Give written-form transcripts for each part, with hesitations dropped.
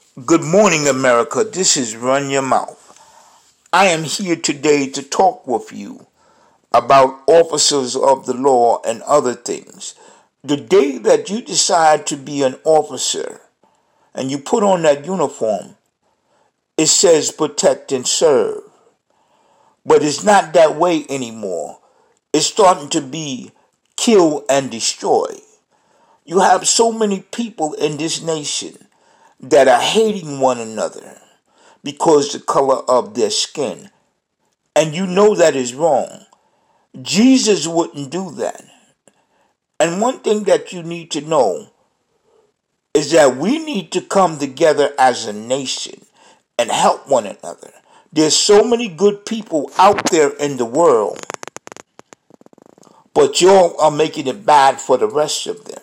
Good morning, America. This is Run Your Mouth. I am here today to talk with you about officers of the law and other things. The day that you decide to be an officer and you put on that uniform, it says protect and serve. But it's not that way anymore. It's starting to be kill and destroy. You have so many people in this nation that are hating one another because the color of their skin. And you know that is wrong. Jesus wouldn't do that. And one thing that you need to know is that we need to come together as a nation and help one another. There's so many good people out there in the world, but y'all are making it bad for the rest of them.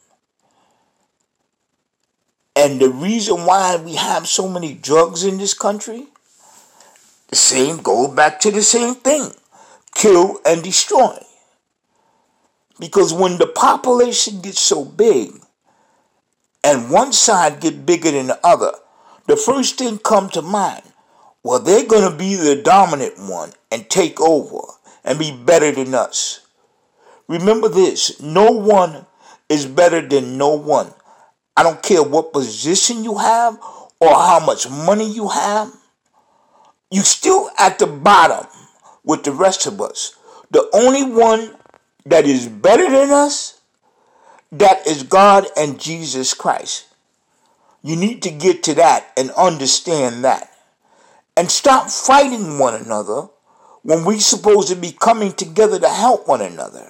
And the reason why we have so many drugs in this country, the same goes back to the same thing. Kill and destroy. Because when the population gets so big and one side get bigger than the other, the first thing come to mind, well, they're going to be the dominant one and take over and be better than us. Remember this, no one is better than no one. I don't care what position you have or how much money you have. You still at the bottom with the rest of us. The only one that is better than us, that is God and Jesus Christ. You need to get to that and understand that. And stop fighting one another when we're supposed to be coming together to help one another.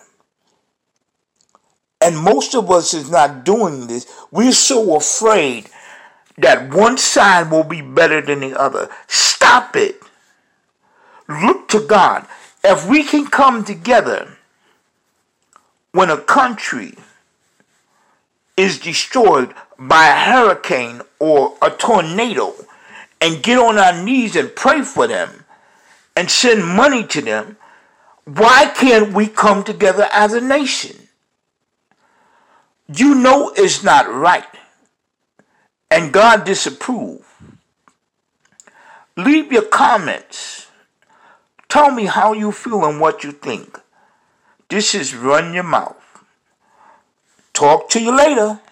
And most of us is not doing this. We're so afraid that one side will be better than the other. Stop it. Look to God. If we can come together when a country is destroyed by a hurricane or a tornado and get on our knees and pray for them and send money to them, why can't we come together as a nation? You know it's not right. And God disapproves. Leave your comments. Tell me how you feel and what you think. This is Run Your Mouth. Talk to you later.